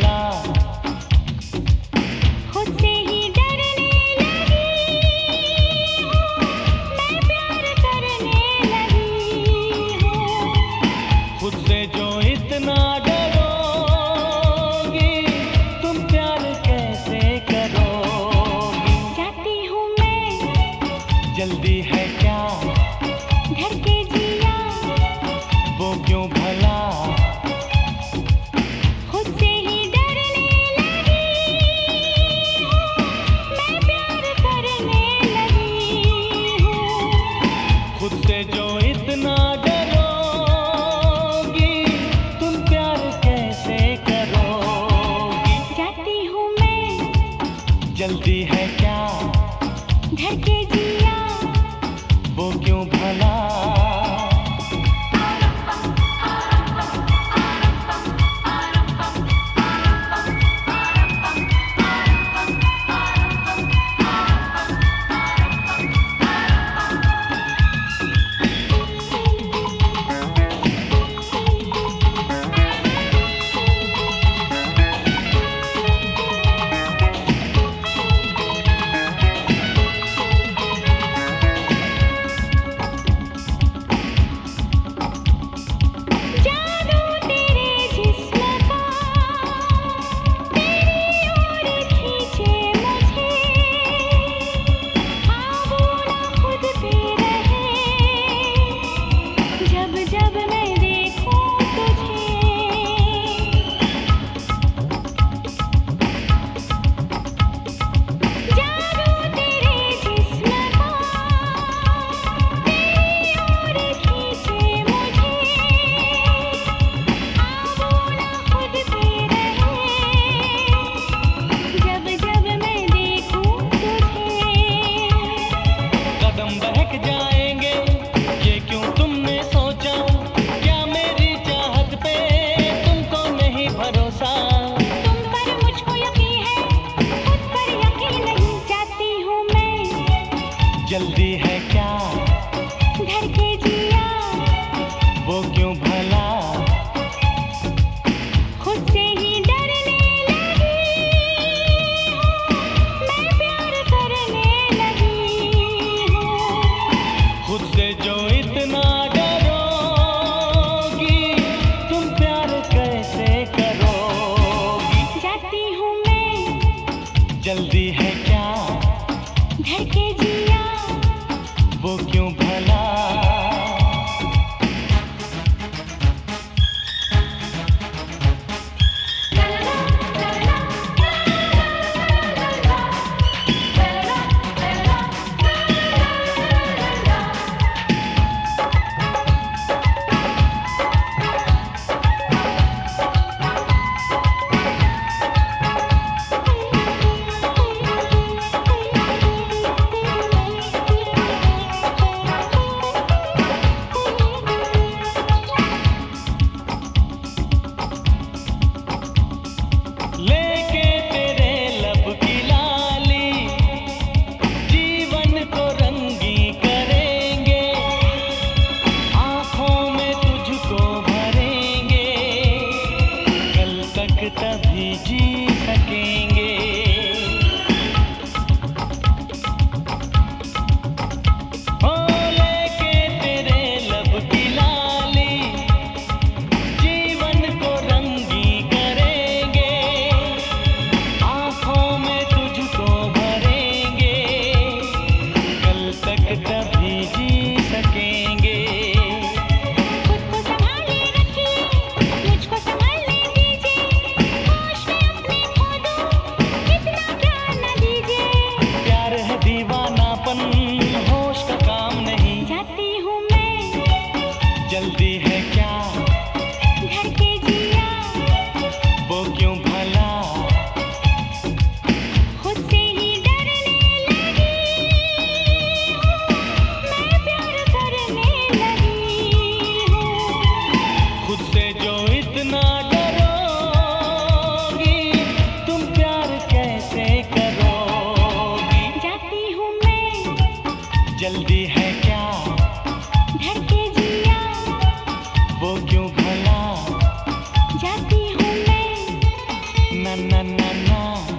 भला, खुद से ही डरने लगी हूँ, मैं प्यार करने लगी हूँ। खुद से जो इतना डरोगी, तुम प्यार कैसे करोगी? जाती हूँ मैं, जल्दी है क्या, धर के जिया, वो क्यों भला, खुद से ही डरने लगी हूँ, मैं प्यार करने लगी हूँ। खुद से जो इतना डरोगी, तुम प्यार कैसे करोगी? जाती हूँ मैं, जल्दी है क्या, धर के जिया, वो क्यों भला। जादू तेरे जिस्म का तेरी ओर खींचे मुझे, काबू ना खुद पे रहे, जब जब मैं देखूं तुझे। जादू तेरे जिस्म का तेरी ओर खींचे मुझे, काबू ना खुद पे रहे, जब जब मैं देखूं तुझे। कदम बहक जाएंगे, ये क्यों तुमने सोचा, क्या मेरी चाहत पे तुमको नहीं भरोसा? तुम पर मुझको यकीन है, खुद पर यकीन नहीं। जाती हूँ मैं, जल्दी है क्या, धर के जिया, वो क्यों भला, खुद से ही डरने लगी हूँ, मैं प्यार करने लगी हूँ। खुद से जो इतना डरोगी, तुम प्यार कैसे करोगी? जाती हूँ मैं, जल्दी है क्या, धर के जिया, वो क्यों भला। लेके तेरे लब की लाली, जीवन को रंगी करेंगे, आँखों में तुझको भरेंगे, कल तक तभी जी सकेंगे। ओ लेके तेरे लब की लाली, जीवन को रंगी करेंगे, आँखों में तुझको भरेंगे, कल तक तभी जी सकेंगे। खुद को संभाले रखिए, मुझको संभालने दीजिए, होश में अपने ना ना ना ना